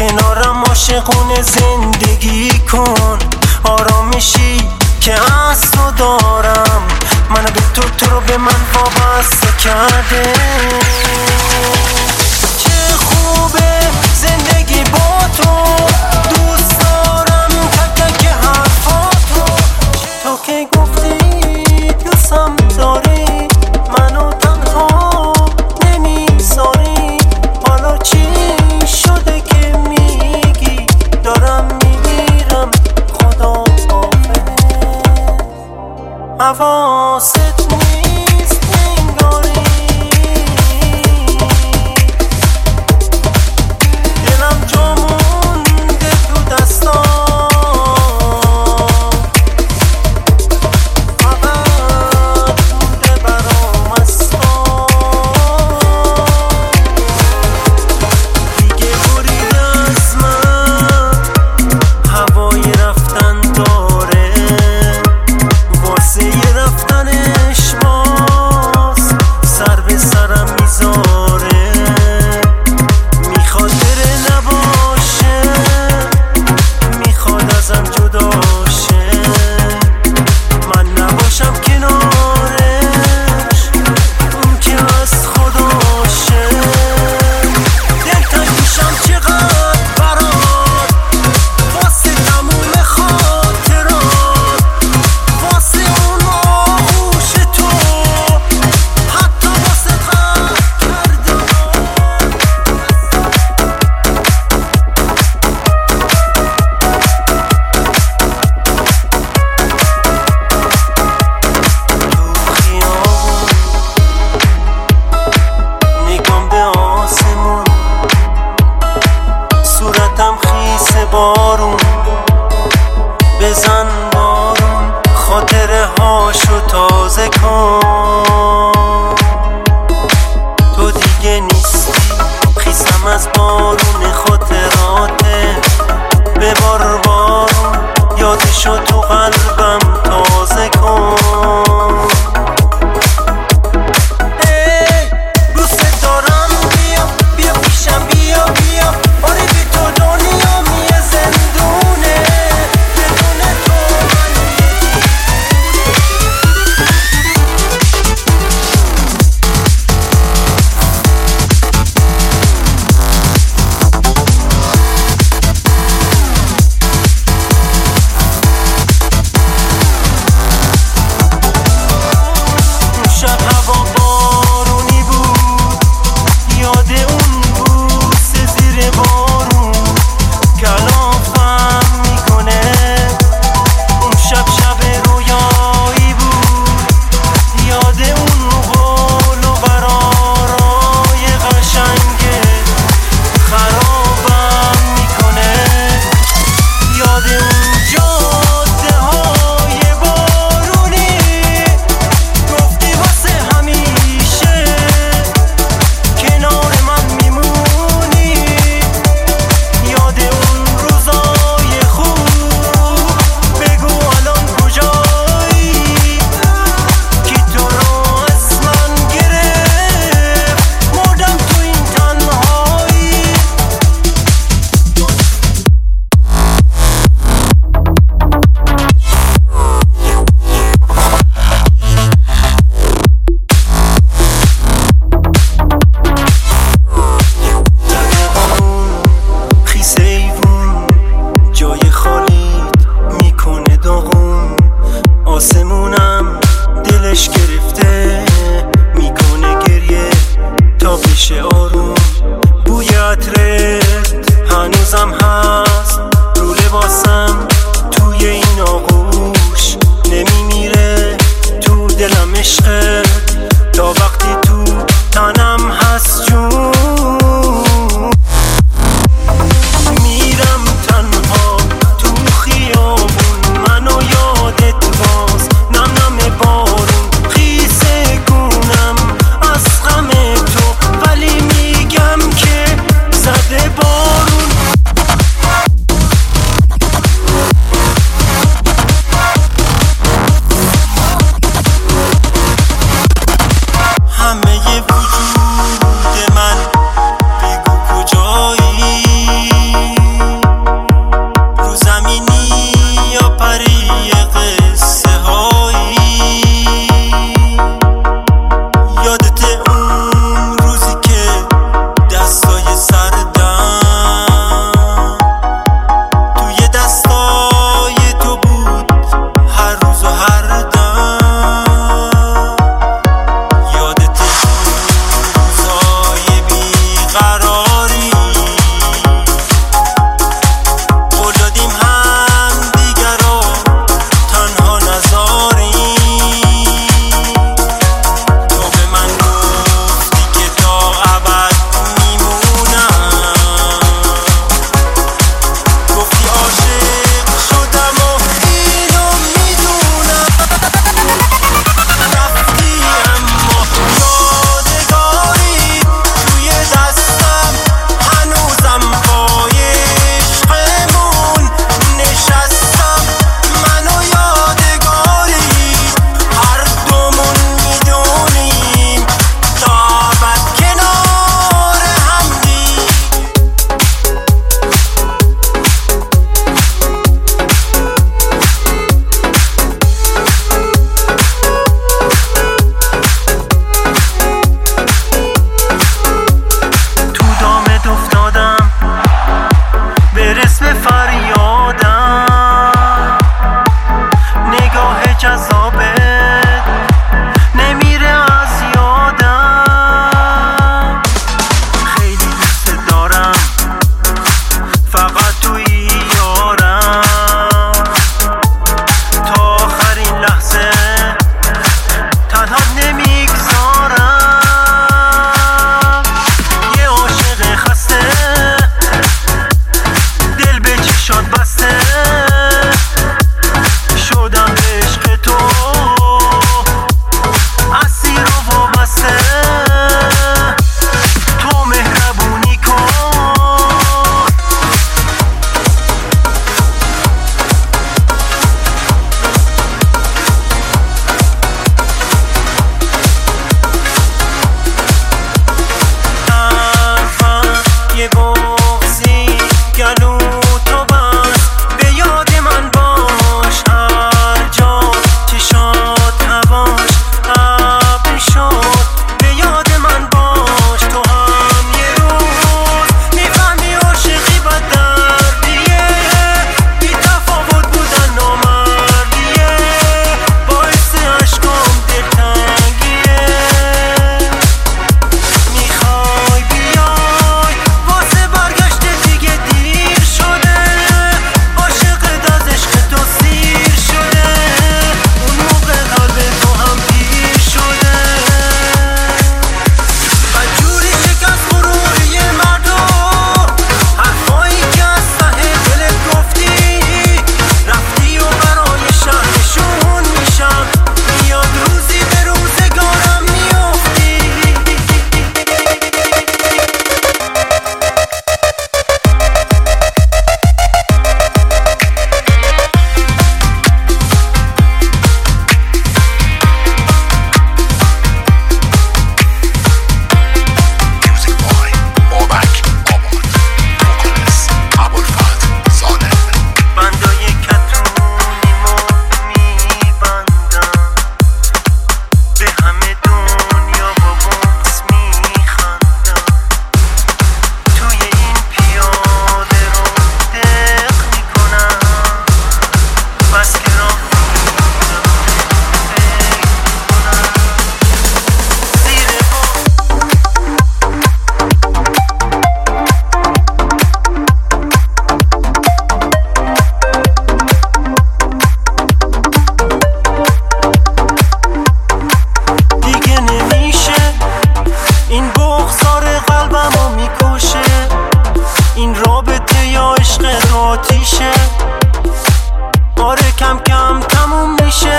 کنارم عاشقونه زندگی کن، آرامشی که از تو دارم منو به تو رو به من وابسته کرده. چه خوبه زندگی با تو، دوست دارم تک تک حرفاتو. تو که گفتی دوستم داری، منو تنها نمیذاری. حالا چی شده که میگی دارم میگیرم خدا حافظ؟ حواست نیست انگاری، دلم جا مونده تو دستام، فقط مونده برام از تو. دیگه برید از من، هوای رفتن داره، واسه یه رفتنش باز سر به سرم میذاره. میخواد بره نباشه، میخواد ازم جدا شه، من نباشم کنارش، اون که از خداشه. دلتنگ میشم چقدر برات، واسه تموم خاطرات، واسه اون آغوش تو، حتی واسه قهر کردن. تو خیابون نگام به آسمون، صورتم خیس بارون، بزن بارون خاطره هاشو تازه کن. تو دیگه نیستی خیسم از بارون خاطراته، ببار بارون یادشو تو قلبم تازه کن. ای دوست دارم، بیا بیا پیشم، بیا بیا. آره بی تو دنیام یه زندونه، بدون تو من اون شب هوا بارونی بود، یاد اون بوسه زیر بارون کلافم میکنه. اون شب شب رویایی بود، یاد اون قول و قرارای قشنگه خرابم میکنه. یاد اون جاده های بارونی، گفتی واسه همیشه کنار من میمونی. یاد اون روزای خوب، بگو الان کجایی، کی تو رو از من گرفت، مردم تو این تنهایی. خیس ایوون جای خالیت میکنه داغون، آسمونم دلش گرفته میکنه گریه تا بشه آروم. بوی عطرت هنوزم هست رو لباسم، توی این آغوش نمیمیره تو دلم عشقت، تا وقتی تو تنم هست جون. میرم تنها تو خیابون، منو یادت باز نم نم بارون، خیس گونم از غم تو، ولی میگم که زده بارون. یا عشق آتیشه. آره کم کم تموم میشه.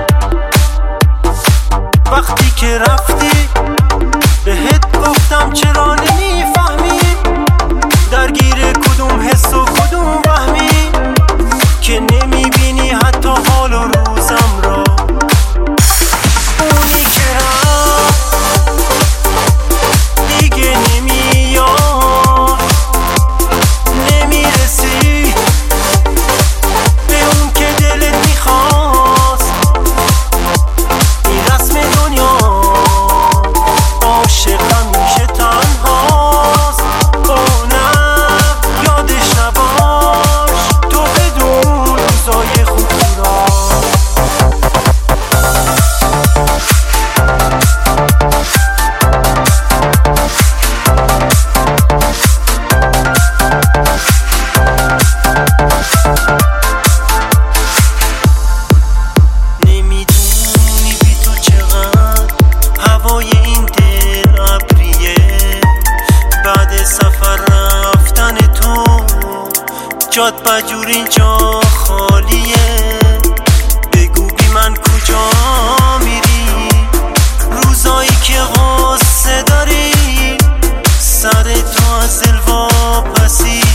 وقتی که رفتی بهت گفتم چرا نمیفهمی، درگیر کدوم حس و کدوم وهمی، که نمیبینی حتی حال و روزم را. اونی که رفت دیگه نمیاد، نمیرسی به اون که دلت میخواست. این رسم دنیا، عاشق همیشه تنهاست. او نه یادش نباش تو بدون روزای خوب را. نمیدونی بی تو چقدر هوای این دل ابریه. بعد سفر رفتن تو جاد بجور اینجا خالیه. بگو بی من کجا میری روزایی که غصه داری، سر تو از دل واپسی.